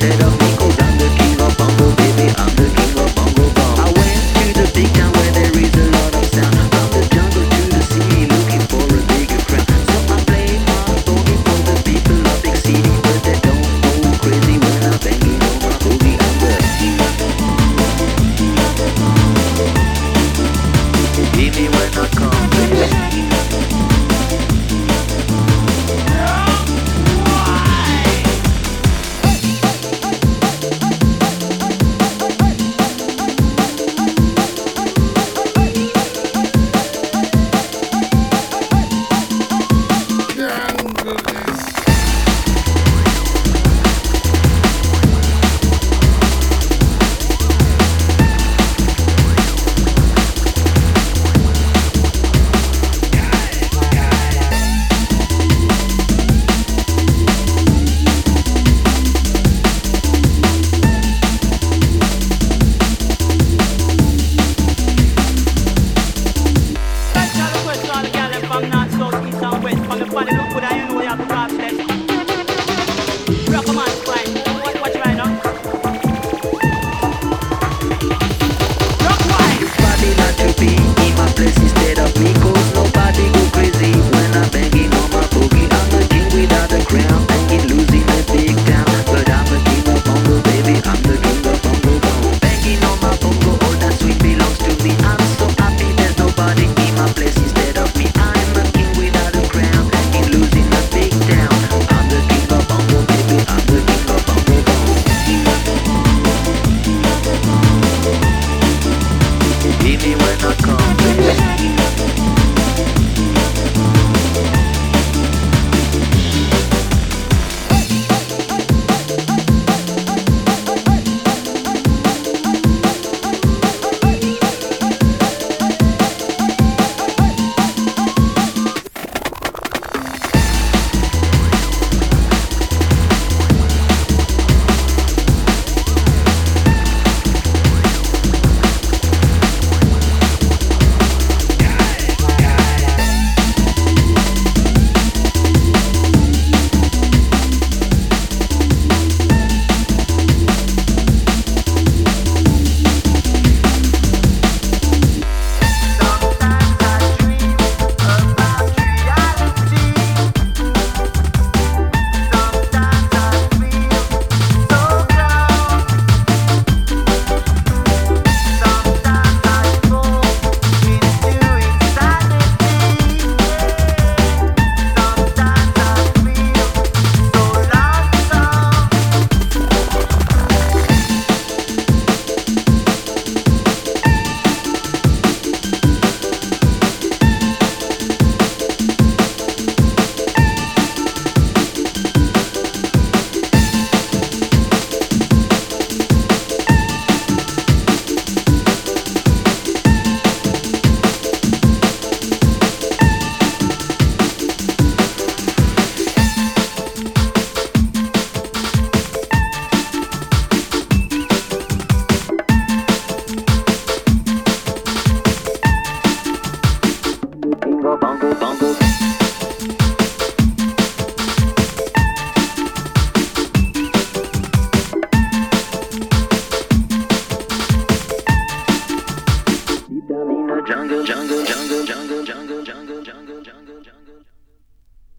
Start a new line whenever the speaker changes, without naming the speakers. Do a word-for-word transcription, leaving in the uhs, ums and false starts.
instead of me, 'cause I'm the king of bongo, baby, I'm the king of bongo bong. I went to the big town where there is a lot of sound. From the jungle to the city, looking for a bigger crown. So I play my boogie for the people of big city, but they don't go crazy when I'm banging on my boogie. I'm the Give me when I come, baby. Bongo, bongo. Deep down in the jungle, jungle, jungle, jungle, jungle.